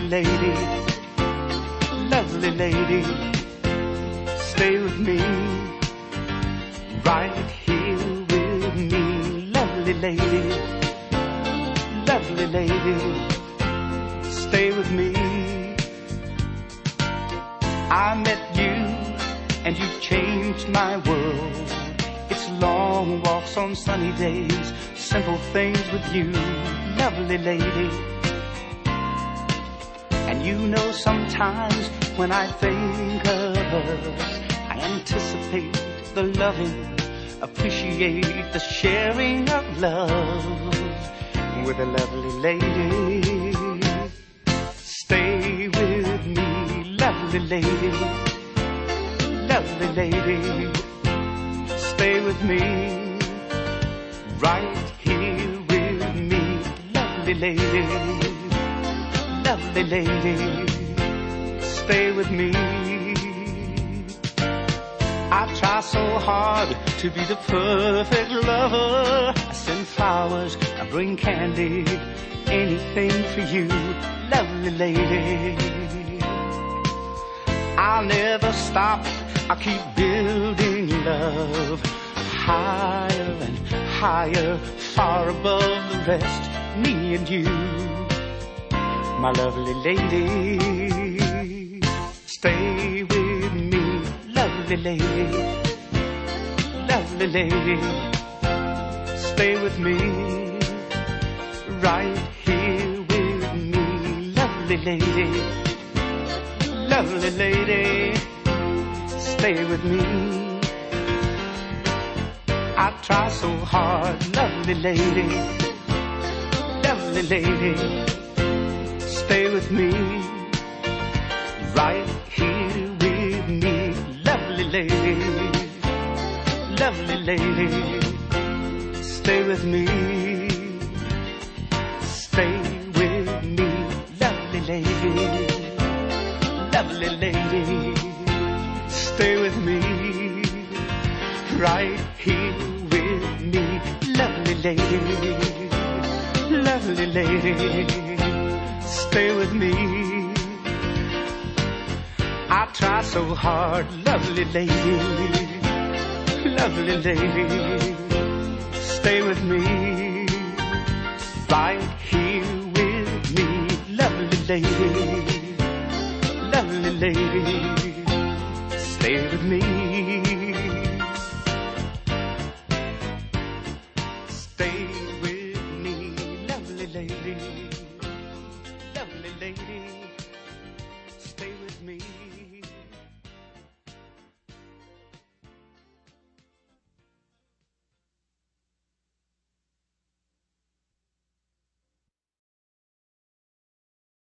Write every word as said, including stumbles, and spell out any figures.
lady, lovely lady, stay with me, right here with me, lovely lady, lovely lady, stay with me. I met you and you changed my world. It's long walks on sunny days, simple things with you, lovely lady. And you know sometimes when I think of us, I anticipate the loving, appreciate the sharing of love with a lovely lady. Stay with me, lovely lady, lovely lady, stay with me, right here with me, lovely lady, lovely lady, stay with me. I try so hard to be the perfect lover. I send flowers, I bring candy, anything for you, lovely lady. I'll never stop, I'll keep building love, higher and higher, far above the rest, me and you, my lovely lady. Stay with me, lovely lady, lovely lady, stay with me, right here with me, lovely lady, lovely lady, stay with me. I try so hard, lovely lady, lovely lady, stay with me, right here with me, lovely lady, lovely lady, stay with me, stay with me, lovely lady, lovely lady, stay with me, right here with me, lovely lady, lovely lady, stay with me. I try so hard, lovely lady, lovely lady, stay with me, right here with me, lovely lady, lovely lady,